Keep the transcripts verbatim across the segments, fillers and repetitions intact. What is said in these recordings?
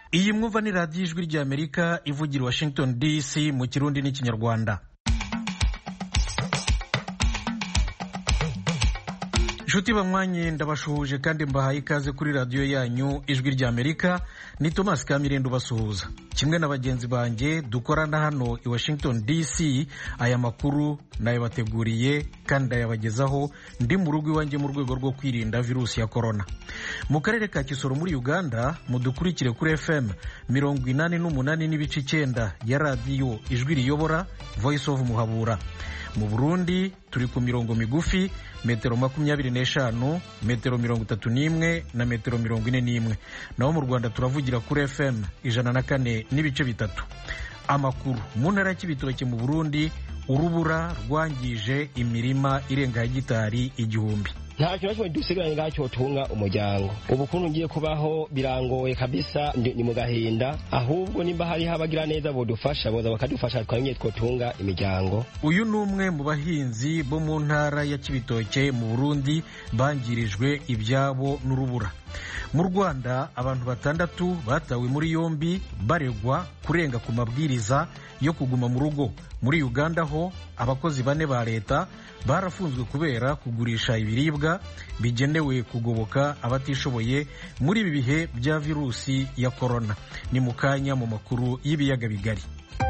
iyi mwumva ni radiyo ijwi ry'Amerika ivugira Washington D C mu Kirundi n'Ikinyarwanda. Nshuti bamwanye ndabashuhuje kandi mbahaye ikaze kuri radiyo yanyu ijwi ry'Amerika. Ni Thomas Kamirendo basuhuza kimwe na bagenzi banjye dukorana hano i Washington D C. Aya makuru nayabateguriye kandi ndayabagezaho ndi mu rugo iwanjye mu rwego rwo kwirinda virusi ya corona. Mu karere ka Kisoro muri Uganda mudukurikire kuri F M mirongo inani n'umunani n'ibice icyenda ya radiyo ijwi riyobora Voice of Muhabura. Mu Burundi turi ku mirongo migufi metero makumyabiri n'eshanu, metero mirongo itatu n'imwe na metero mirongo ine n'imwe. Naho mu Rwanda turavugira kuri F M ijana na kane n'ibice bitatu. Amakuru mu ntara y'Ibitoke mu Burundi, urubura rwangije imirima irenga hegitari igihumbi. Nta kintu kimwe dusigaranye ngacyo tunga umuryango. Ubukungu ngiye kubaho birangoye kabisa, ni mu gahinda. Ahubwo nimba hari habagira neza bodufasha boza bakadufasha twanye twotunga imiryango. Uyu numwe mu bahinzi bo mu ntara ya Kibitoke mu Burundi bangirijwe ibyabo n'urubura. Mu Rwanda abantu batandatu batawe muri yombi baregwa kurenga ku mabwiriza yo kuguma mu rugo. Muri Uganda ho abakozi bane ba leta barafunzwe kubera kugurisha ibiribwa bigenewe kugoboka abatishoboye muri ibi bihe bya virusi ya corona. Ni mu kanya mu makuru y'ibiyaga bigari.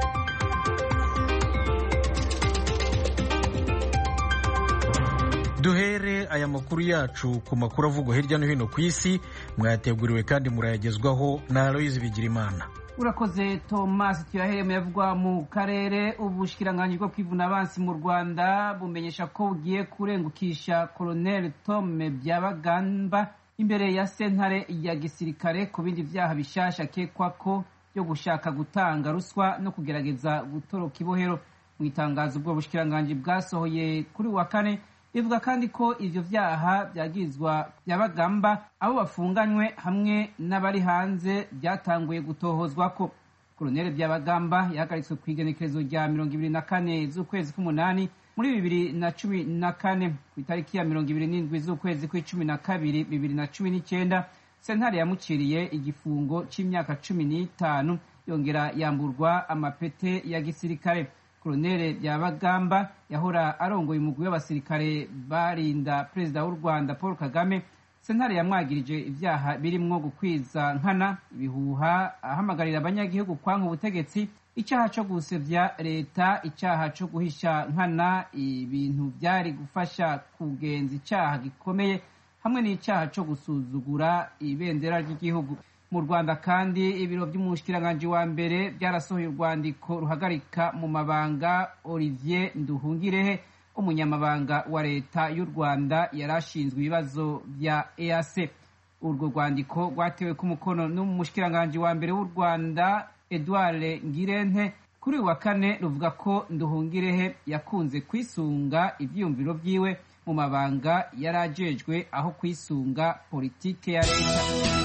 Duhere aya makuru yacu ku makuru avugwa hirya no hino ku isi, mwayateguriwe kandi murayagezwaho na Aloise Bigirimana. Urakoze Thomas. Tuyahere mu yavugwa mu karere. Ubushikiranganji bwo kwivuna abansi mu Rwanda bumenyesha ko bugiye kurengukisha Colonel Tom Byabagamba imbere ya sentare ya gisirikare ku bindi vyaha bishasha kekwa ko byo gushaka gutanga ruswa no kugerageza gutoroka ibohero. Mu itangazo bwo bushikiranganji bwasohoye kuri wa kane ivuga kandi ko ivyo vyaha byagizwa Byabagamba abo bafunganywe hamwe n'abari hanze byatanguye gutohozwa ko. Colonel Byabagamba yahagaritswe ku igenekerezo rya mirongo ibiri na kane z'ukwezi k'umunani muri bibiri na cumi na kane. Ku itariki ya mirongo ibiri n'indwi z'ukwezi kw'icumi na kabiri bibiri na cumi n'icyenda sentare yamuciriye igifungo c'imyaka cumi n'itanu yongera yamburwa amapete ya gisirikare. Colonel Byabagamba yahora arongoye umugwi w'abasirikare barinda Perezida w'u Rwanda Paul Kagame. Sentare yamwagirije ivyaha birimwo gukwiza nkana ibihuha, ahamagarira abanyagihugu kwanka ubutegetsi, icyaha co gusevya leta, icyaha co guhisha nkana ibintu vyari gufasha kugenza icyaha gikomeye, hamwe n'icyaha co gusuzugura ibendera ry'igihugu. Mu Rwanda kandi ibiro by'umushikiranganji wa mbere byarasohoye urwandiko ruhagarika mu mabanga Olivier Nduhungirehe, umunyamabanga wa leta y'u Rwanda yarashinzwe ibibazo vya E A C. Urwo rwandiko rwatewe ku mukono n'umushikiranganji wa mbere w'u Rwanda Edouard Ngirente kuri wa kane, ruvuga ko Nduhungirehe yakunze kwisunga ivyiyumviro vyiwe mu mabanga yarajejwe aho kwisunga politike ya leta.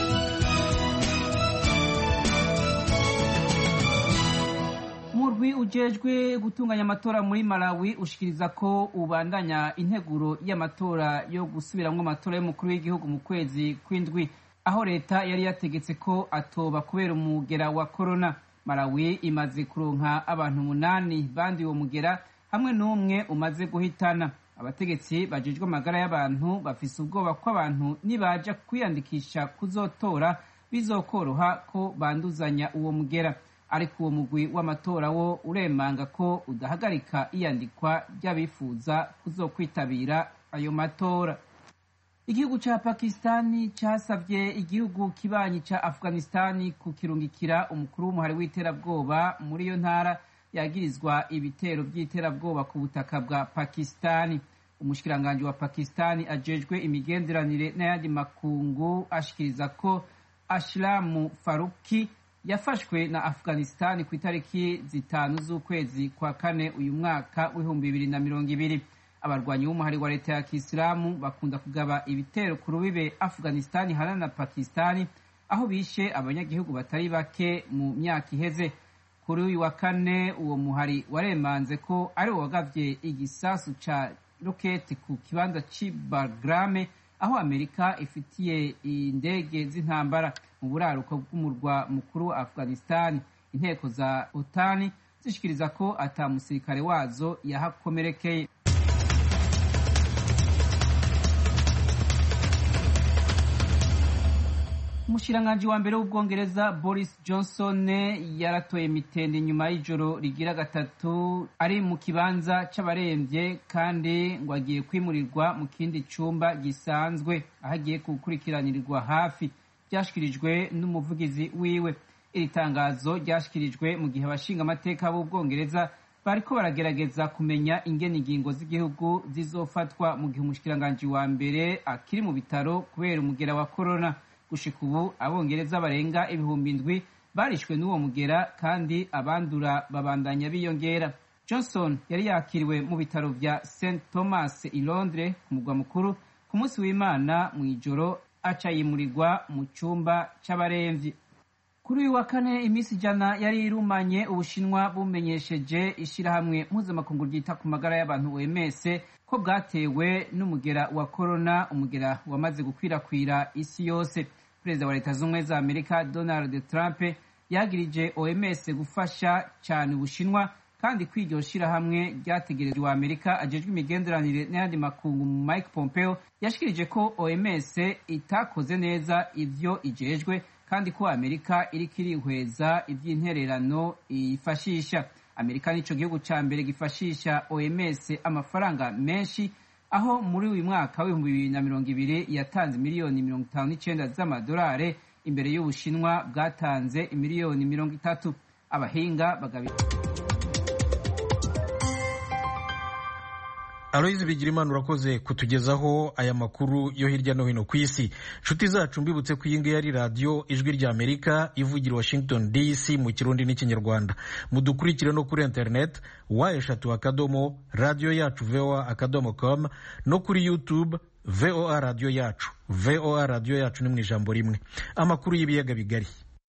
Murwi ujejwe gutunganya amatora muri Malawi ushikiriza ko ubandanya integuro y'amatora yo gusubiramwo amatora y'umukuru w'igihugu mu kwezi kw'indwi, aho leta yari yategetse ko atoba kubera umugera wa corona. Malawi imaze kuronka abantu umunani bandi uwo mugera hamwe n'umwe umaze guhitana. Abategetsi bajejwe amagara y'abantu bafise ubwoba ko abantu nibaja kwiyandikisha kuzotora bizokoroha ko banduzanya uwo mugera. Ariko uwo mugwi w'amatora wo uremanga ko udahagarika iyandikwa ry'abifuza kuzokwitabira ayo matora. Igihugu ca Pakistani casavye igihugu kibanyi ca Afghanistani kukirungikira umukuru w'umuhari w'iterabwoba muri iyo ntara yagirizwa ibitero by'iterabwoba ku butaka bwa Pakistani. Umushikiranganji wa Pakistani ajejwe imigenderanire n'ayandi makungu ashikiriza ko Ashlamu Faruqi yafashwe na Afghanistan ku itariki zitanu z'ukwezi kwa kane uyu mwaka w'ibihumbi bibiri na mirongo ibiri. Abarwanyi b'umuhari wa leta ya Kisilamu bakunda kugaba ibitero ku rubibe Afghanistan hana na Pakistan, aho bishe abanyagihugu batari bake mu myaka iheze. Kuri uyu wa kane uwo muhari waremanze ko ari wagavye igisasu ca roketi ku kibanza c'i Bagram aho Amerika ifitiye indege z'intambara. mu buraruko bw'umurwa mukuru wa Afghanistan. Inteko za otani zishikiriza ko ata musirikare wazo yahakomerekeye. Umushikiranganji wa mbere w'Ubwongereza Boris Johnson yaratoye mitende nyuma y'ijoro rigira gatatu ari mu kibanza c'abaremvye kandi ngo agiye kwimurirwa mu kindi cumba gisanzwe aho agiye gukurikiranirirwa hafi. Byashikirijwe n'umuvugizi wiwe. Iri tangazo ryashikirijwe mu gihe abashinga amateka b'Ubwongereza bariko baragerageza kumenya ingene ingingo z'igihugu zizofatwa mu gihe umushikiranganji wa mbere akiri mu bitaro kubera umugera wa corona. Gushika ubu abongereza barenga ibihumbi indwi barishwe n'uwo mugera kandi abandura babandanya biyongera. Johnson yari yakiriwe mu bitaro vya Saint Thomas i Londres ku mugwa mukuru ku munsi w'Imana mw'ijoro aca yimurirwa mu cumba c'abaremvyi. Kuri uyu wa kane imisi ijana yari irumanye Ubushinwa bumenyesheje ishirahamwe mpuzamakungu ryita ku magara y'abantu O M S ko bwatewe n'umugera wa corona, umugera wamaze gukwirakwira isi yose. Perezida wa Leta Zunze za Amerika Donald Trump yagirije O M S gufasha cyane Ubushinwa kandi kwiryo shirahamwe ryategereje wa Amerika ajejwe imigenderanire n'ayandi makungu Mike Pompeo yashikirije ko O M S itakoze neza ivyo ijejwe kandi ko Amerika iri kirihweza ivy'intererano ifashisha. Amerika nico gihugu ca mbere gifashisha O M S amafaranga menshi, aho muri uyu mwaka w'ibihumbi bibiri na mirongo ibiri yatanze miliyoni mirongo itanu n'icenda z'amadolari imbere y'Ubushinwa bwatanze imiliyoni mirongo itatu. Abahinga bagabi Aloyizi Bigirimana urakoze kutugezaho aya makuru yo hirya no hino ku isi. Nshuti zacu mbibutse ko iyi ngiyi ari radiyo Ijwi rya Amerika ivugira Washington D C mu Kirundi n'Ikinyarwanda. Mudukurikire no kuri internet wa eshatu akadomo radio yacu V O A akadomo com no kuri YouTube V O A radio yacu. V O A radio yacu ni mu ijambo rimwe. Amakuru y'ibiyaga bigari.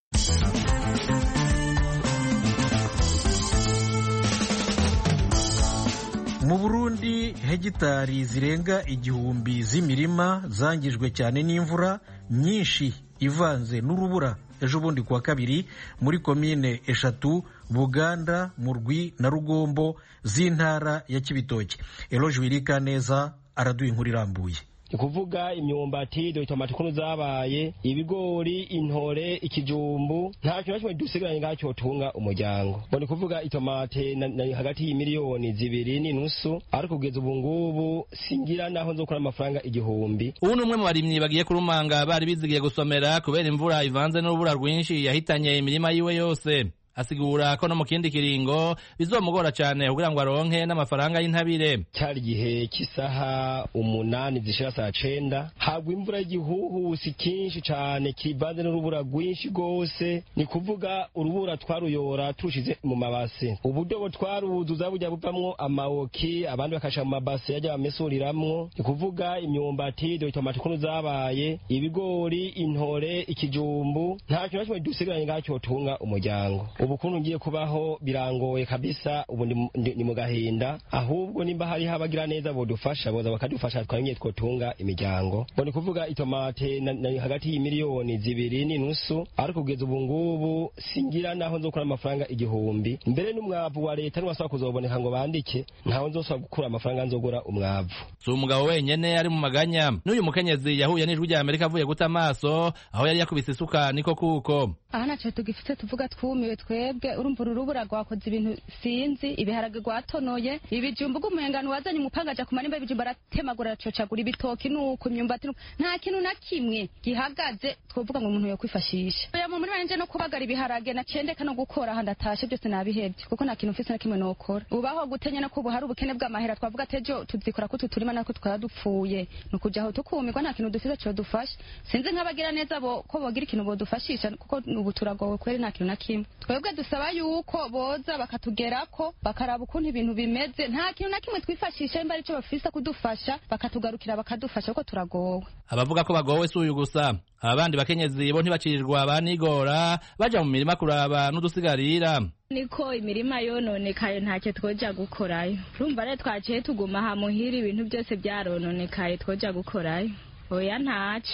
Mu Burundi hegitari zirenga igihumbi z'imirima zangijwe cyane n'imvura nyinshi ivanze n'urubura ejo bundi kuwa kabiri muri komine eshatu Buganda, Murwi na Rugombo z'intara ya Kibitoke. Eloge Wirikaneza araduha inkuru irambuye. Kuvuga imyumbati do itomati kuno zabaye ibigori intore ikijumbu nta kintu kimwe dusigaranye ngacyo tunga umuryango ngo ni kuvuga itomate na, na hagati y'imiliyoni zibiri n'inusu ariko kugeza ubu ngubu singira naho nzokora amafaranga igihumbi. Ubu numwe mu barimyi bagiye kurumanga bari bizigiye gusomera kubera imvura ivanze n'urubura rwinshi yahitanye imirima yiwe yose. Asigura ko no mu kindi kiringo bizomugora cyane kugira ngo aronke n'amafaranga y'intabire. Cyari gihe kisaha umunani zishira saa cenda hagwa imvura y'igihuhusi kinshi cyane kivanze n'urubura rwinshi gose, ni kuvuga urubura twaruyora turushize mu mabase, ubudobo twaruzuza bujya buvamwo amawoki abandi bakasha mu mabase yajya bamesuriramwo, ni kuvuga imyumbati do itomati kuno zabaye ibigori intore ikijumbu nta kintu kimwe dusigaranye ngacyo tunga umuryango. Ubukuntu ngiye kubaho birangoye kabisa, ubu ni mu gahinda, ahubwo nimba hari habagira neza bodufasha boza bakadufasha twanye twotunga imiryango. Ngo ni kuvuga itomate na, na hagati y'imiliyoni zibiri n'inusu ariko kugeza ubu ngubu singira naho nzokora amafaranga igihumbi. Mbere n'umwavu wa leta n'wasaba kuzoboneka ngo bandike ntaho nzosaba gukura amafaranga nzogora umwavu. So umugabo wenyene ari mu maganya n'uyu mukenyezi yahuye n'Ijwi rya Amerika avuye guta amaso aho yari yakubise isuka niko kuko. Aha naco tugifite tuvuga twumiwe twebwe, urumva urubura rwakoze ibintu sinzi, ibiharage rwatonoye, ibijumbu gumengano wazanye umupanga aja kumanimba ibijumbu aratemagura aracocagura ibitoki nuko imyumbati nta kintu na kimwe gihagaze twovuga ngo umuntu yo kwifashisha. Oya mu muri banje no kubagara ibiharage na cendeka no gukora aha ndatashe byose nabihebye kuko nta kintu mfise na kimwe nokora. Ubaho gutenya no kubu hari ubukene bw'amahera twavuga tejo tuzikora ko tuturima nako twaradupfuye no kuja aho tukumirwa nta kintu dufise cyo dufasha. Sinzi nkabagira neza bo ko bogira ikintu bodufashisha kuko ubu turagowe kweri nta kintu na kimwe. Twebwe dusaba yuko boza bakatugerako bakaraba ukuntu ibintu bimeze, nta kintu na kimwe twifashisha imba arico bafisa kudufasha bakatugarukira bakadufasha kuko turagowe. Abavuga ko bagowe suyu gusa abandi bakenyezi bo ntibacirirwa banigora baja mu mirima kuraba n'udusigarira. Niko imirima yononekaye ntacyo twoja gukorayo, urumva rero twaciye tuguma ha muhira ibintu byose byarononekaye twoja gukorayo. Oya ntacyo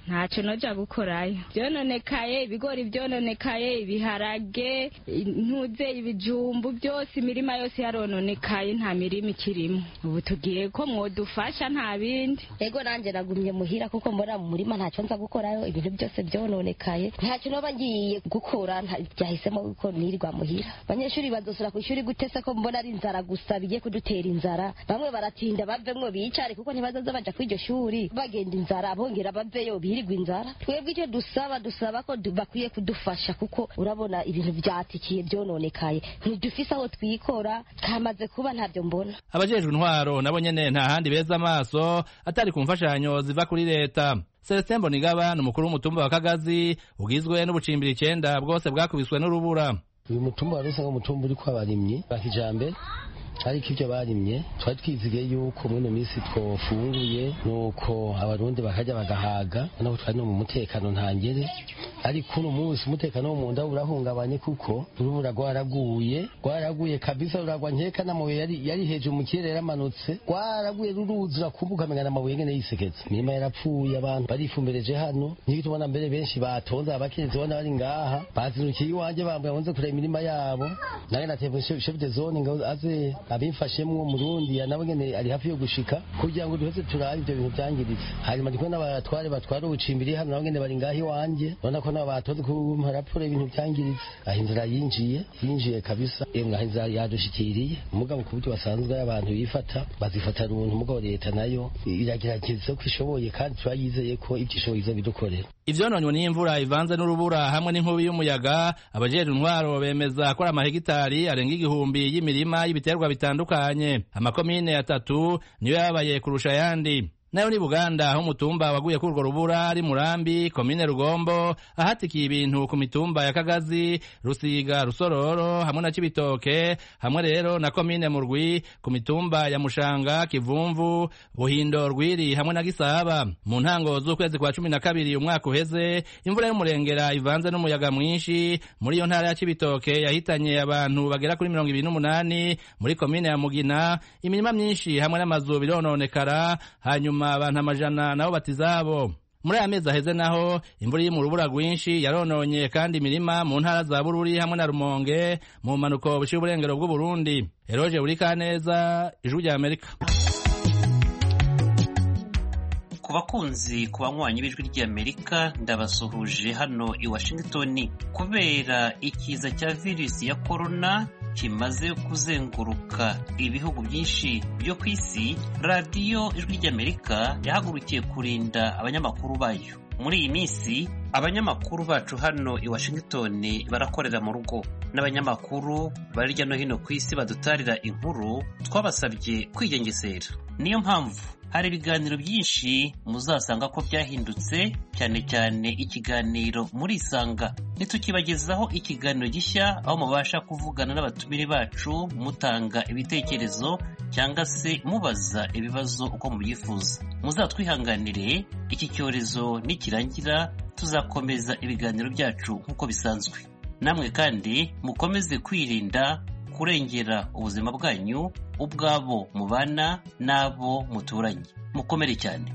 ntacyo noja gukorayo. Byononekaye ibigori, byononekaye ibiharage, intuze, ibijumbu, byose imirima yose yarononekaye, nta mirima ikirimo. Ubu tugiye ko mwodufasha, nta bindi. Ego nanje nagumye muhira kuko mbona mu murima ntacyo nza gukorayo, ibintu byose byononekaye, ntacyo noba ngiye gukora, byahisemo uko nirirwa muhira. Abanyeshuri bazosura ku ishuri gutese ko mbona ari inzara gusa bigiye kudutera inzara. Bamwe baratinda bavemwo bicare kuko ntibazaza baja ku iryo shuri bagenda inzara, abongera baveyo birirwa inzara. Twebwe icyo dusaba dusaba ko bakwiye kudufasha kuko urabona ibintu byatikiye byononekaye, ntidufise aho twikora, kamaze kuba ntavyo mbona. Abajejwe intwaro nabo nyene nta handi beza amaso atari ku mfashanyo ziva kuri leta. Celestin Mbonigaba ni umukuru w'umutumba wa Kagazi ugizwe n'ubucimbiri icenda bwose bwakubiswe n'urubura. Uyu mutumba waruse nk'umutumba uri kw'abarimyi ba kijambere, ariko ibyo barimye twari twizigiye yuko muri ino minsi twofunguye nuko abarundi bakajya bagahaga, naho twari no mu mutekano ntangere. Ariko uno munsi umutekano wo mu nda urahungabanye kuko urubura rwaraguye rwaraguye kabisa, ruragwa nkeka n'amabuye yari yari hejuru mu kirere yaramanutse, rwaraguye ruruzura kumbuka mengana amabuye ngene yiseketse. Imirima yarapfuye, abantu barifumbereje hano, niki tubona mbere benshi batonze, abakenzi bona bari ngaha bazirukiye iwanje bambaye bonze kureba imirima yabo. Nawe natevye chef de zone ngo aze abimfashemwo Murundi nabo ngene ari hafi yo gushika kugira ngo duheze turabe ibyo bintu byangiritse. Hanyuma ndiko n'abatware batwara ubucimbiri hano nabo ngene bari ngahi wanje, none ko n'abatoze kumpa raporo ibintu byangiritse. Ahinzira yinjiye yinjiye kabisa, emwe ahinzira yadushikiriye mugabo ku buryo basanzwe abantu bifata bazifata runtu, mugabo leta nayo iragerageza ko ishoboye kandi turayizeye ko ibyishoboye izo bidukorera. Ivyononywe n'imvura ivanze n'urubura hamwe n'inkubi y'umuyaga, abajejwe intwaro bemeza ko amahegitari arenga igihumbi y'imirima y'ibiterwa bitandukanye. Amakomine atatu niyo yabaye kurusha yandi. Nayo ni Buganda aho umutumba waguye kurwo rubura ari Murambi, komine Rugombo, ahatikiye ibintu ku mitumba ya Kagazi, Rusiga, Rusororo hamwe na Cibitoke, hamwe rero na komine Murwi ku mitumba ya Mushanga, Kivumvu, Buhindo, Rwiri hamwe na Gisaba. Mu ntango z'ukwezi kwa cumi na kabiri umwaka uheze, imvura y'umurengera ivanze n'umuyaga mwinshi muri iyo ntara ya Cibitoke yahitanye abantu bagera kuri mirongo ibiri n'umunani muri komine ya Mugina, imirima myinshi hamwe n'amazu birononekara, hanyuma abantu amajana nabo batizabo. Muri aya mezi aheze naho imvura iri mu rubura rwinshi yarononye kandi imirima mu ntara za Bururi hamwe na Rumonge mu manuko buciye uburengero bw'u Burundi. Eroje Burikaneza, Ijwi rya Amerika. Ku bakunzi ku banywanyi b'Ijwi rya Amerika ndabasuhuje hano i Washington. Kubera ikiza cya virusi ya corona kimaze kuzenguruka ibihugu byinshi byo ku isi, radiyo Ijwi ry'Amerika yahagurukiye kurinda abanyamakuru bayo. Muri iyi minsi abanyamakuru bacu hano i Washington barakorera mu rugo, n'abanyamakuru bari hirya no hino ku isi badutarira inkuru twabasabye kwigengesera. Niyo mpamvu hari ibiganiro byinshi muzasanga ko byahindutse, cyane cyane ikiganiro muri Isanga. Nitukibagezaho ikiganiro gishya aho mubasha kuvugana n'abatumire bacu mutanga ibitekerezo cyangwa se mubaza ibibazo uko mubyifuza. Muzatwihanganire, iki cyorezo nikirangira tuzakomeza ibiganiro byacu nk'uko bisanzwe. Namwe kandi mukomeze kwirinda kurengera ubuzima bwanyu, ubwabo mubana n'abo muturanye. Mukomere cyane.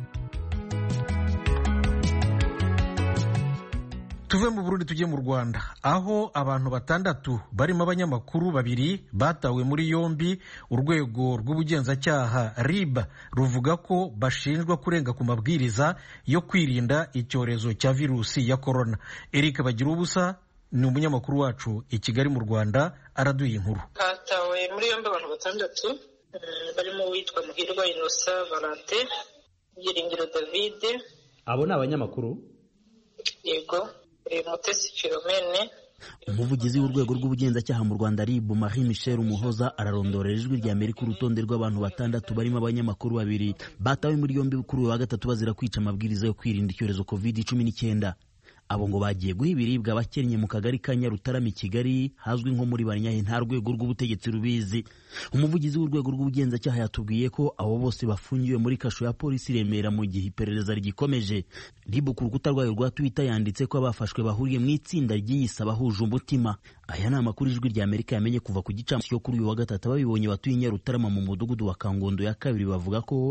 Tuve mu Burundi tujye mu Rwanda, aho abantu batandatu barimo abanyamakuru babiri batawe muri yombi. Urwego rw'ubugenzacyaha R I B ruvuga ko bashinjwa kurenga ku mabwiriza yo kwirinda icyorezo cya virusi ya corona. Eric Bagirubusa ni umunyamakuru wacu i Kigali mu Rwanda, araduye inkuru. Hatawe muri yombi abantu batandatu barimo witwa Muhirwa Innocent Valentin, Byiringiro David. Abo ni abanyamakuru? Yego. Mutesi Philomene. Umuvugizi w'urwego rw'ubugenzacyaha mu Rwanda R I B Marie Michel Umuhoza ararondorera Ijwi rya Amerika urutonde rw'abantu batandatu barimo abanyamakuru babiri batawe muri yombi kuri uyu wa gatatu bazira kwica amabwiriza yo kwirinda icyorezo covid cumi n'icyenda. Abo ngo bagiye guha ibiribwa abakennye mu kagari ka Nyarutarama i Kigali hazwi nko muri Banyahe, nta rwego rw'ubutegetsi rubizi. Umuvugizi w'urwego rw'ubugenzacyaha yatubwiye ko abo bose bafungiwe muri kasho ya polisi Remera mu gihe iperereza rigikomeje. R I B ku rukuta rwayo rwa Twitter yanditse ko abafashwe bahuriye mu itsinda ry'iyisa bahuje umutima. Aya ni amakuru Ijwi rya Amerika yamenye kuva ku gicamunsi cyo kuri uyu wa gatatu. Ababibonye batuye Nyarutarama mu mudugudu wa Kangondo ya kabiri bavuga ko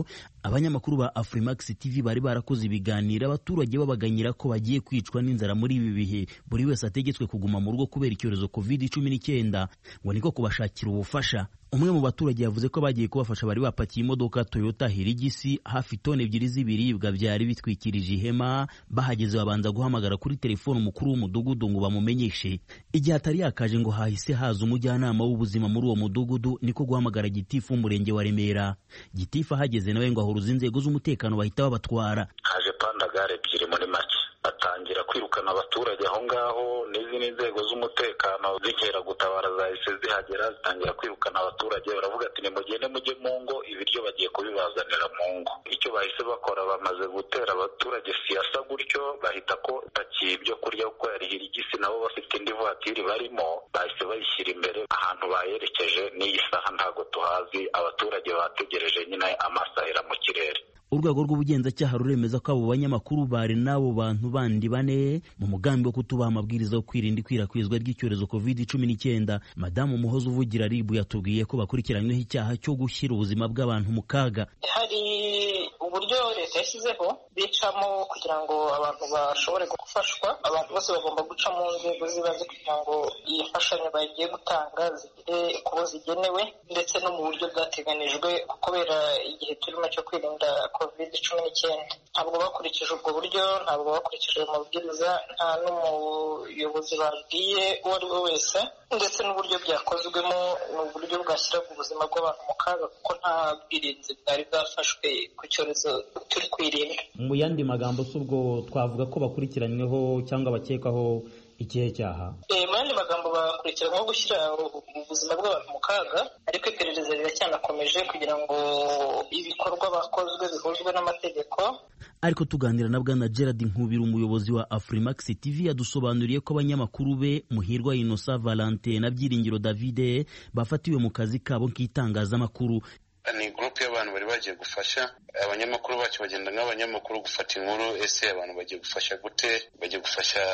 abanyamakuru ba Afrimax T V bari barakoze ibiganiro abaturage babaganyira ko bagiye kwicwa n'inzara muri ibi bihe buri wese ategetswe kuguma mu rugo kubera icyorezo covid cumi n'icyenda ngo niko kubashakira ubufasha. Umwe mu baturage yavuze ko bagiye kubafasha bari bapakiye imodoka Toyota Hilux hafi tone ebyiri z'ibiribwa byari bitwikirije ihema. Bahageze babanza guhamagara kuri telefone umukuru w'umudugudu ngo bamumenyeshe. Igihe atari yakaje ngo hahise haza umujyanama w'ubuzima muri uwo mudugudu niko guhamagara gitifu w'umurenge wa Remera. Gitifu ahageze nawe ngo ahuruza inzego z'umutekano bahita babatwara. Haje pandagare ebyiri muri make batangira kwirukana abaturage aho ngaho, n'izindi nzego z'umutekano zikera gutabara zahise zihagera zitangira kwirukana abaturage. Baravuga ati nimugende mujye mu ngo, ibiryo bagiye kubibazanira mu ngo. Icyo bahise bakora, bamaze gutera abaturage siyasa gutyo, bahita ko itakiye ibyo kurya kuko yari hirigisi nabo bafite indi vatiri barimo, bahise bayishyira imbere ahantu bayerekeje. N'iyi saha ntago tuhazi, abaturage bategereje nyine amasahera mu kirere. Urwego rw'ubugenzacyaha ruremeza ko abo banyamakuru bari n'abo bantu bandi bane mu mugambi wo kutubaha amabwiriza yo kwirinda ikwirakwizwa ry'icyorezo covid cumi n'icyenda. Madamu Muhoza uvugira R I B yatubwiye ko bakurikiranyweho icyaha cyo gushyira ubuzima bw'abantu mu kaga. Hari uburyo leta yashyizeho bicamo kugira ngo abantu bashobore gufashwa. Abantu bose bagomba guca mu nzego z'ibanze kugira ngo iyi mfashanyo bagiye gutanga zigere ku bo zigenewe, ndetse no mu buryo bwateganijwe kubera igihe turimo cyo kwirinda covid cumi n'icyenda. Ntabwo bakurikije ubwo buryo, ntabwo bakurikije amabwiriza, nta n'umuyobozi babwiye uwo ari we wese, ndetse n'uburyo byakozwemo ni uburyo bwashyiraga ubuzima bw'abantu mu kaga kuko nta bwirinzi bwari bwafashwe ku cyorezo turi kwirinda. Mu yandi magambo si ubwo twavuga ko bakurikiranyweho cyangwa bakekwaho ikihe cyaha? Eh, mu yandi magambo bakurikiranyweho gushyira ubuzima bw'abantu mu kaga, ariko iperereza riracyanakomeje kugira ngo ibikorwa bakozwe bihuzwe n'amategeko. Ariko tuganira na bwana Gerard Nkubira, umuyobozi wa Afrimax T V, yadusobanuriye ko abanyamakuru be Muhirwa Innocent Valentin na Byiringiro David bafatiwe mu kazi kabo k'itangazamakuru. Ni group y'abantu bari bagiye gufasha abanyamakuru bacu, bagenda nk'abanyamakuru gufata inkuru. Ese abantu bagiye gufasha gute, bagiye gufasha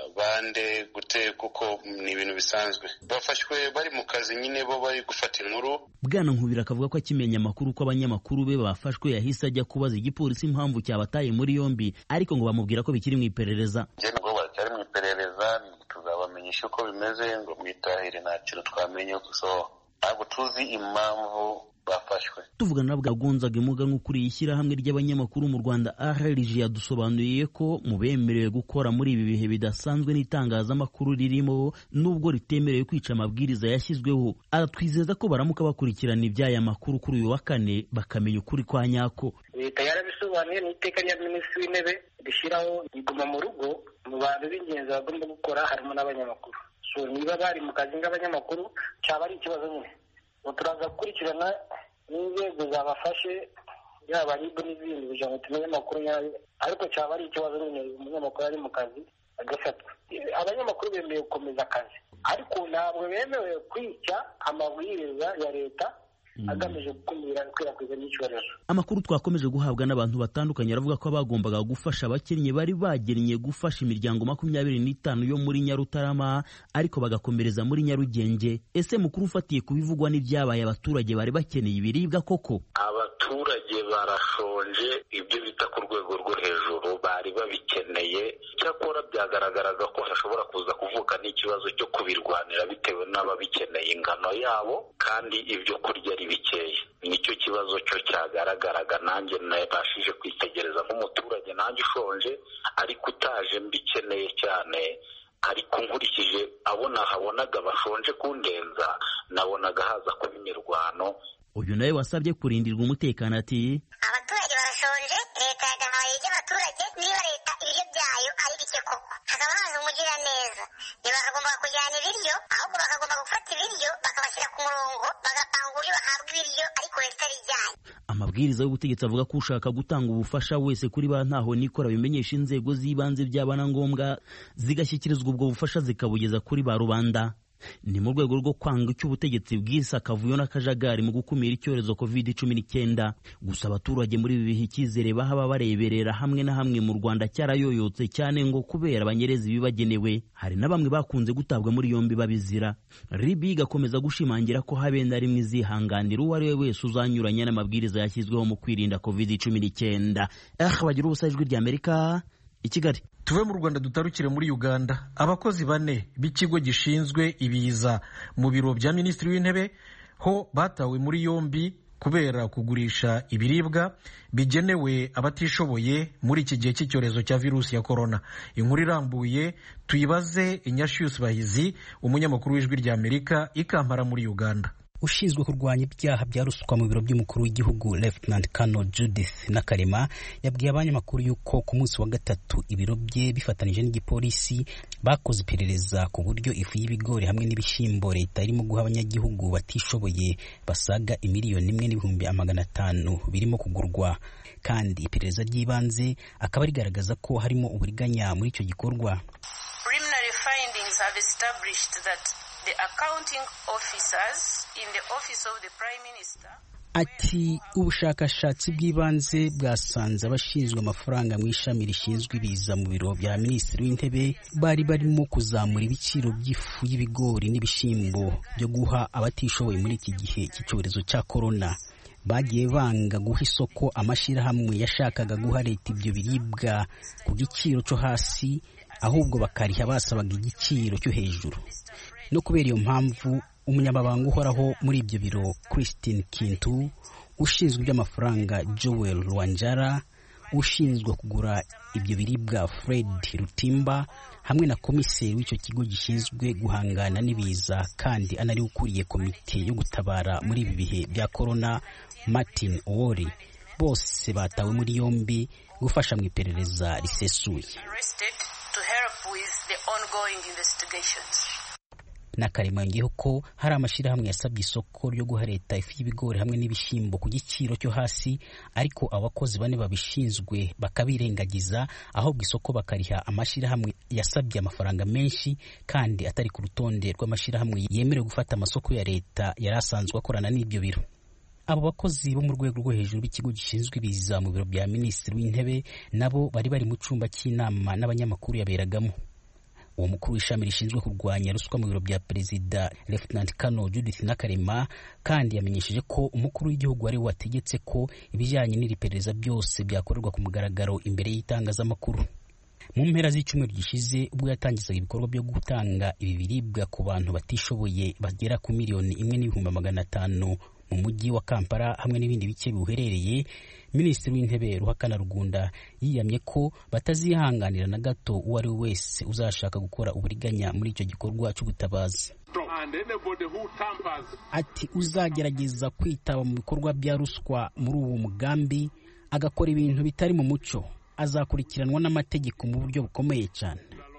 bande gute, kuko ni ibintu bisanzwe. Bafashwe bari mu kazi nyine, bo bari gufata inkuru. Bwana Nkubira akavuga ko akimenya amakuru ko abanyamakuru be bafashwe yahise ajya kubaza igipolisi impamvu cyabataye muri yombi, ariko ngo bamubwira ko bikiri mu iperereza. Njye ngo baracyari mu iperereza, tuzabamenyesha uko bimeze, ngo mwitahire nta kintu twamenye, so ntabwo tuzi impamvu bafashwe. Tuvugana na Bwagonzaga Imuga nk'ukuri ishyirahamwe ry'abanyamakuru mu Rwanda A R L G, yadusobanuriye ko mu bemerewe gukora muri ibi bihe bidasanzwe n'itangazamakuru ririmo, nubwo ritemerewe kwica amabwiriza yashyizweho. Aratwizeza ko baramuka bakurikirana iby'aya makuru kuri uyu wa kane bakamenya ukuri kwa nyako. Leta yarabisobanuye n'iteka rya Minisitiri w'Intebe rishyiraho iguma mu rugo, mu bantu b'ingenzi bagomba gukora harimo n'abanyamakuru. So niba bari mu kazi nk'abanyamakuru cyaba ari ikibazo nyine. Turaza gukurikirana n'inzego zabafashe, yaba R I B n'izindi, kugira ngo tumenye amakuru yayo, ariko cyaba ari ikibazo nyine umunyamakuru ari mu kazi agafatwa. Abanyamakuru bemerewe gukomeza akazi, ariko ntabwo bemewe kwica amabwiriza ya leta agamije gukumira ikwirakwizwa ry'icyorezo. Amakuru twakomeje guhabwa n'abantu batandukanye aravuga ko abagombaga gufasha abakennye bari bagennye gufasha imiryango makumyabiri n'itanu yo muri Nyarutarama, ariko bagakomereza muri Nyarugenge. Ese mukuru ufatiye kubivugwa n'ibyabaye, abaturage bari bakeneye ibiribwa koko? Abaturage barashonje, ibyo bita ku rwego rwo hejuru, bari babikeneye. Cyakora byagaragaraga ko hashobora kuza kuvuka n'ikibazo cyo kubirwanira bitewe n'ababikeneye ingano yabo, kandi ibyo kurya ari bikeya. Nicyo kibazo cyo cyagaragaraga. Nanjye nabashije kwitegereza nk'umuturage nanjye ushonje, ariko utaje mbikeneye cyane, ariko nkurikije abona habonaga bashonje kundenza, nabonaga haza kuba imirwano. Uyu nawe wasabye kurindirwa umutekano ati, abaturage barashonje, leta yagahaye iby'abaturage. Niba leta ibiryo byayo ari bike koko, hakaba haza umugira neza, ntibakagomba kujyana ibiryo, ahubwo bakagomba gufata ibiryo bakabashyira ku murongo, bagapanga uburyo bahabwa ibiryo, ariko leta arijyanye. Amabwiriza y'ubutegetsi avuga ko ushaka gutanga ubufasha wese kuri ba ntaho nikora bimenyesha inzego z'ibanze byaba na ngombwa, zigashyikirizwa ubwo bufasha zikabugeza kuri ba rubanda. ni mu rwego rwo kwanga icyo ubutegetsi bwise akavuyo n'akajagari mu gukumira icyorezo covid cumi n'icyenda. Gusa abaturage muri ibi bihe icyizere bahaba bareberera hamwe na hamwe mu Rwanda cyarayoyotse cyane ngo kubera banyereza ibibagenewe. Hari na bamwe bakunze gutabwa muri yombi babizira. Ribi igakomeza gushimangira ko habe na rimwe izihanganira uwo ari we wese uzanyuranya n'amabwiriza yashyizweho mu kwirinda covid cumi n'icyenda. Eh, bagira ubusa ijwi rya Amerika i Kigali. Tuve mu Rwanda dutarukire muri Uganda. Abakozi bane b'ikigo gishinzwe ibiza mu biro bya Minisitiri w'Intebe ho batawe muri yombi kubera kugurisha ibiribwa bigenewe abatishoboye muri iki gihe cy'icyorezo cya virusi ya korona. Inkuru irambuye tuyibaze Inyashius Bahizi, umunyamakuru w'ijwi rya Amerika i Kampala muri Uganda. Ushinzwe kurwanya ibyaha bya ruswa mu biro by'umukuru w'igihugu Lieutenant Colonel Judith Nakarema yabwiye abanyamakuru yuko ku munsi wa gatatu ibiro bye bifatanije n'igipolisi bakoze iperereza ku buryo ifu y'ibigori hamwe n'ibishyimbo leta irimo guha abanyagihugu batishoboye basaga imiliyoni imwe n'ibihumbi amagana atanu birimo kugurwa, kandi iperereza ry'ibanze akaba rigaragaza ko harimo uburiganya muri icyo gikorwa. Preliminary findings have established that the accounting officers in the office of the Prime Minister. Ati ubushakashatsi bw'ibanze bwasanze abashinzwe amafaranga mu ishami rishinzwe ibiza mu biro bya Minisitiri w'Intebe bari barimo kuzamura ibiciro by'ifu y'ibigori n'ibishyimbo byo guha abatishoboye muri iki gihe cy'icyorezo cya korona. Bagiye banga guha isoko amashyirahamwe yashakaga guha leta ibyo biribwa ku giciro cyo hasi, ahubwo bakariha basabaga igiciro cyo hejuru. No kubera iyo mpamvu umunyamabanga uhoraho muri ibyo biro Christine Kintu, ushinzwe iby'amafaranga Joel Rwanjara, ushinzwe kugura ibyo biribwa Fred Rutimba, hamwe na komiseri w'icyo kigo gishinzwe guhangana n'ibiza kandi anari ukuriye komite yo gutabara muri ibi bihe bya korona Martin Owori, bose batawe muri yombi gufasha mu iperereza risesuye. Nakarema yongeyeho ko hari amashyirahamwe yasabye isoko ryo guha leta ifu y'ibigori hamwe n'ibishyimbo ku giciro cyo hasi, ariko abakozi bane babishinzwe bakabirengagiza, ahubwo isoko bakariha amashyirahamwe yasabye amafaranga menshi kandi atari ku rutonde rw'amashyirahamwe yemerewe gufata amasoko ya leta yari asanzwe akorana n'ibyo biro. Abo bakozi bo mu rwego rwo hejuru b'ikigo gishinzwe ibiza mu biro bya Minisitiri w'Intebe nabo bari bari mu cyumba cy'inama n'abanyamakuru yaberagamo. Uwo mukuru w'ishami rishinzwe kurwanya ruswa mu biro bya Perezida Lieutenant Colonel Judith Nakarema kandi yamenyesheje ko umukuru w'igihugu ari wategetse ko ibijyanye n'iri perereza byose byakorerwa ku mugaragaro imbere y'itangazamakuru. Mu mpera z'icyumweru gishize ubwo yatangizaga ibikorwa byo gutanga ibi biribwa ku bantu batishoboye bagera ku miliyoni imwe n'ibihumbi magana atanu mu mujyi wa Kampala hamwe n'ibindi bice biwuherereye, Minisitiri w'Intebe Ruhakana Rugunda yiyamye ko batazihanganira na gato uwo ari we wese uzashaka gukora uburiganya muri icyo gikorwa cy'ubutabazi. Ati uzagerageza kwitaba mu bikorwa bya ruswa muri uwo mugambi agakora ibintu bitari mu muco azakurikiranwa n'amategeko mu buryo bukomeye cyane.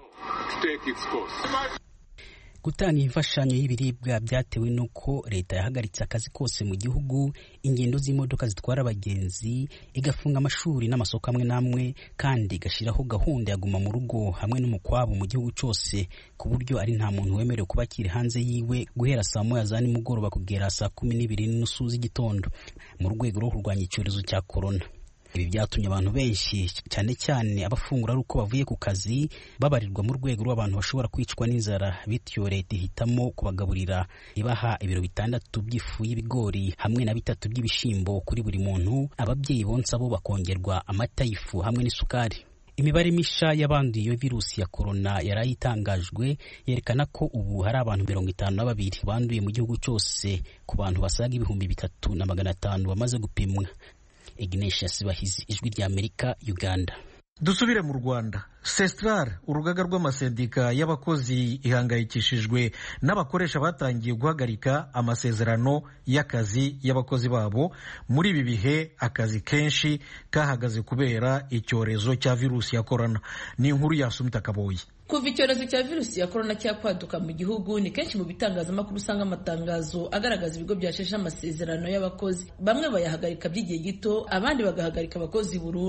Gutanga imfashanyo y'ibiribwa byatewe nuko leta yahagaritse akazi kose mu gihugu, ingendo z'imodoka zitwara abagenzi, igafunga amashuri n'amasoko amwe n'amwe, kandi igashiraho gahunda ya guma mu rugo hamwe n'umukwabo mu gihugu cyose, ku buryo ari nta muntu wemerewe kuba akiri hanze yiwe guhera saa moya za nimugoroba kugera saa kumi n'ibiri n'inusu z'igitondo mu rwego rwo kurwanya icyorezo cya korona. Ibi byatumye abantu benshi cyane cyane abafungura ari uko bavuye ku kazi babarirwa mu rwego rw'abantu bashobora kwicwa n'inzara, bityo leta ihitamo kubagaburira ibaha ibiro bitandatu by'ifu y'ibigori hamwe na bitatu by'ibishyimbo kuri buri muntu. Ababyeyi bonsa bo bakongerwa amata y'ifu hamwe n'isukari. Imibare misha y'abanduye iyo virusi ya korona yarayitangajwe yerekana ko ubu hari abantu mirongo itanu na babiri banduye mu gihugu cyose ku bantu basaga ibihumbi bitatu na magana atanu bamaze gupimwa. Ignatius Bahizi, ijwi rya Amerika, Uganda. Dusubire mu Rwanda. Sestrar, urugaga rw'amasendika y'abakozi, ihangayikishijwe n'abakoresha batangiye guhagarika amasezerano y'akazi y'abakozi babo muri ibi bihe akazi kenshi kahagaze kubera icyorezo cya virusi ya korona. Ni inkuru ya Sumita Kaboyi. Kuva icyorezo cya virusi ya korona cyakwaduka mu gihugu, ni kenshi mu bitangazamakuru usanga amatangazo agaragaza ibigo byasheshe amasezerano y'abakozi. Bamwe bayahagarika by'igihe gito, abandi bagahagarika abakozi burundu.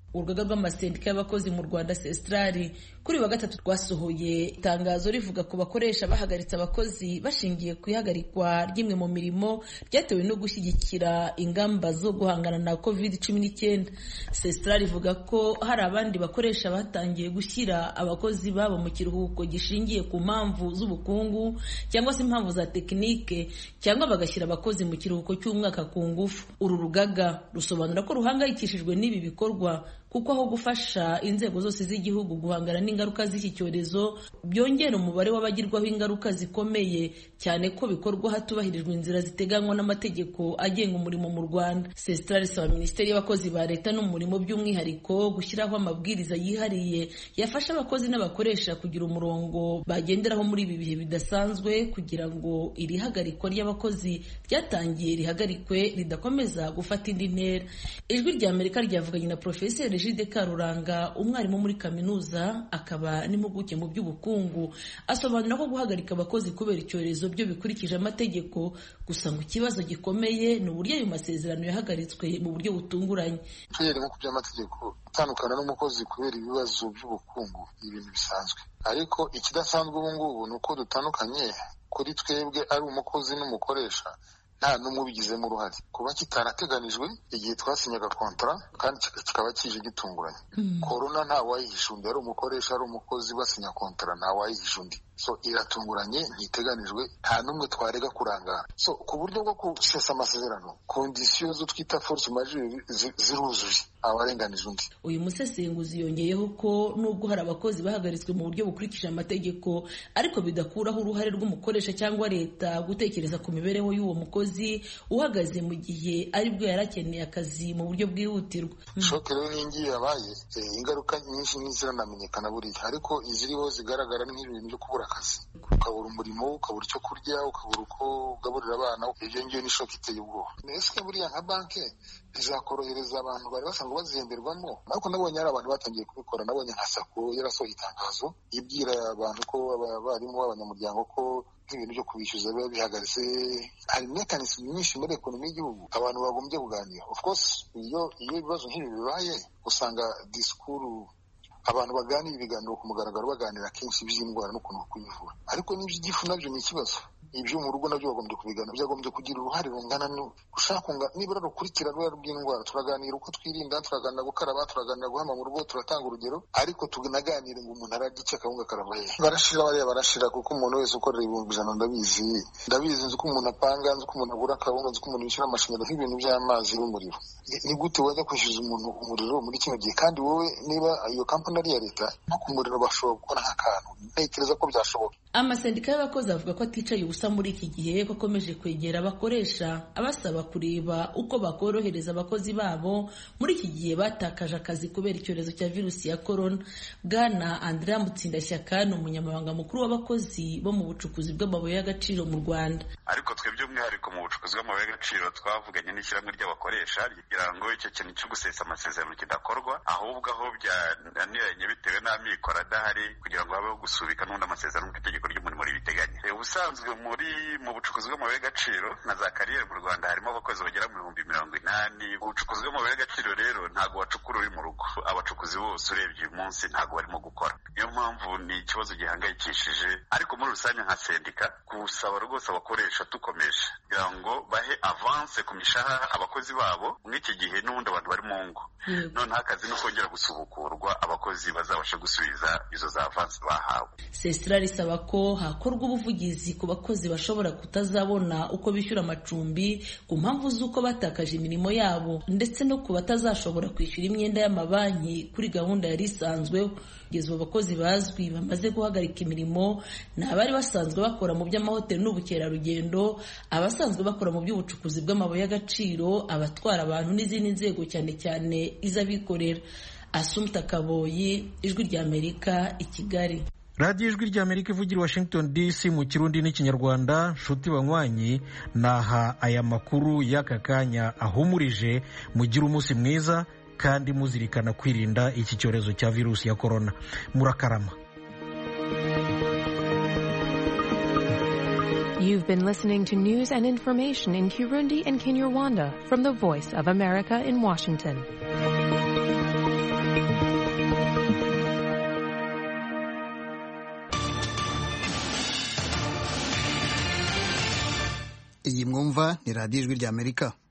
urugaga rw'amasendika y'abakozi mu Rwanda Sestrari kuri wa gatatu rwasohoye itangazo rivuga ko bakoresha bahagaritse abakozi bashingiye ku ihagarikwa ry'imwe mu mirimo ryatewe no gushyigikira ingamba zo guhangana na covid cumi n'icyenda. Sestrari ivuga ko hari abandi bakoresha batangiye gushyira abakozi babo mu kiruhuko gishingiye ku mpamvu z'ubukungu cyangwa se impamvu za tekinike, cyangwa bagashyira abakozi mu kiruhuko cy'umwaka ku ngufu. Uru rugaga rusobanura ko ruhangayikishijwe n'ibi bikorwa kuko aho gufasha inzego zose z'igihugu guhangana n'ingaruka z'iki cyorezo byongera umubare w'abagirwaho ingaruka zikomeye, cyane ko bikorwa hatubahirijwe inzira ziteganywa n'amategeko agenga umurimo mu Rwanda. Sestrari isaba Minisiteri y'Abakozi ba Leta n'Umurimo by'umwihariko gushyiraho amabwiriza yihariye yafasha abakozi n'abakoresha kugira umurongo bagenderaho muri ibi bihe bidasanzwe kugira ngo iri hagarikwa ry'abakozi ryatangiye rihagarikwe ridakomeza gufata indi ntera. Ijwi rya Amerika ryavuganye na Profeseri Jide Karuranga, umwarimu muri kaminuza akaba n'impuguke mu by'ubukungu, asobanura ko guhagarika abakozi kubera icyorezo byo bikurikije amategeko, gusa ngo ikibazo gikomeye ni uburyo ayo masezerano yahagaritswe mu buryo butunguranye. Tuyere nko kuby'amategeko, gutandukana n'umukozi kubera ibibazo by'ubukungu ni ibintu bisanzwe, ariko ikidasanzwe ubu ngubu ni uko dutandukanye kuri twebwe ari umukozi n'umukoresha nta n'umwe ubigizemo uruhare, kuba kitarateganijwe igihe twasinyaga kontara kandi kikaba kije gitunguranye. mm. Korona nta wayihisha undi, ari umukoresha ari umukozi basinya kontara nta wayihisha undi, so iratunguranye ntiteganijwe, nta n'umwe twarega kurangara. So ku buryo bwo gusesa amasezerano kondisiyo zo twita force majeure ziruzuye abarenganije undi. Uyu musesenguzi yongeyeho ko nubwo hari abakozi bahagaritswe mu buryo bukurikije amategeko, ariko bidakuraho uruhare rw'umukoresha cyangwa leta gutekereza ku mibereho y'uwo mukozi uhagaze mu gihe aribwo yarakeneye akazi mu buryo bwihutirwa. Shoke rero n'ingiye yabaye, ingaruka nyinshi ntiziranamenyekana buriya, ariko iziriho zigaragara nk'ibintu byo kubura akazi, ukabura umurimo, ukabura icyo kurya, ukabura uko ugaburira abana. Ibyo ngiyo ni shoke iteye ubwoba. Ese buriya nka banki bizakorohereza abantu bari basanzwe bazihemberwamo, ariko nabonye hari abantu batangiye kubikora. Nabonye nka sako yarasohoye itangazo ibwira abantu ko abarimu b'abanyamuryango ko nk'ibintu byo kubishyuza biba bihagaritse. Hari mekanism nyinshi muri ekonomi y'igihugu abantu bagombye kuganira. Of course iyo iyo ibibazo nk'ibi bibaye usanga disikuru abantu baganira ibiganiro ku mugaragaro, baganira kenshi iby'indwara n'ukuntu kuyivura, ariko n'iby'igifu nabyo ni ikibazo. Ibyo mu rugo nabyo bagombye kubigana, byagombye kugira uruhare rungana gushaka nibura rukurikira rwera rw'indwara. Turaganira uko twirinda, turaganira gukaraba, turaganira guhama mu rugo, turatanga urugero, ariko tunaganire ngo umuntu ararya iki akawunga karava he. Barashira bariya barashira, kuko umuntu wese ukorera ibihumbi ijana ndabizi ndabizi nzi ko umuntu apanga, nzi ko umuntu agura akawunga, nzi ko umuntu yishyura amashanyarazi, ibintu by'amazi n'umuriro. Ni gute wajya kwishyuza umuntu umuriro muri kino gihe? Kandi wowe niba iyo kampani ari iya leta, no ku muriro bashobora gukora nk'akantu. Ntekereza ko byashoboka. Amasendika y'abakozi avuga ko aticaye ubusa muri iki gihe, ko akomeje kwegera abakoresha abasaba kureba uko bakorohereza abakozi babo muri iki gihe batakaje akazi kubera icyorezo cya virusi ya korona. Bwana Andrea Mutsindashyaka ni umunyamabanga mukuru w'abakozi bo mu bucukuzi bw'amabuye y'agaciro mu Rwanda. Ariko twe by'umwihariko mu bucukuzi bw'amabuye y'agaciro twavuganye n'ishyirahamwe ry'abakoresha kugira ngo icyo kintu cyo gusesa amasezerano kidakorwa, ahubwo aho byananiranye bitewe n'amikoro adahari kugira ngo habeho gusubika n'undi amasezerano nk'itegeko ry'umurimo ribiteganya. Ubusanzwe muri mu bucukuzi bw'amabuye y'agaciro na za kariyeri mu Rwanda harimo abakozi bagera mu bihumbi mirongo inani. Ubucukuzi bw'amabuye y'agaciro rero ntabwo wacukura uri mu rugo, abacukuzi bose urebye uyu munsi ntabwo barimo gukora. Niyo mpamvu ni ikibazo gihangayikishije, ariko muri rusange nka sendika gusaba rwose abakoresha tukomeje kugira ngo bahe avance ku mishahara abakozi babo mw'iki gihe n'ubundi abantu bari mu ngo. Noneho akazi no kongera gusubukurwa, abakozi bazabasha gusubiza izo za avance bahawe. Sestrari isaba ko hakorwa ubuvugizi ku bakozi bashobora kutazabona uko bishyura amacumbi ku mpamvu z'uko batakaje imirimo yabo, ndetse no ku batazashobora kwishyura imyenda y'amabanki kuri gahunda yari isanzweho. Kugeza ubu abakozi bazwi bamaze guhagarika imirimo ni abari basanzwe bakora mu by'amahoteli n'ubukerarugendo, abasanzwe bakora mu by'ubucukuzi bw'amabuye y'agaciro, abatwara abantu n'izindi nzego cyane cyane iz'abikorera. Asumta Kaboyi, Ijwi ry'Amerika, i Kigali. radiyo ijwi ry'Amerika ivugira Washington D C mu Kirundi n'Ikinyarwanda. Nshuti banywanyi, naha aya makuru y'aka kanya ahumurije. Mugire umunsi mwiza kandi muzirikana kwirinda iki cyorezo cya virusi ya korona. Murakarama. You've been listening to news and information in Kirundi and Kinyarwanda from the Voice of America in Washington. mwumva ni radiyo ijwi ry'Amerika.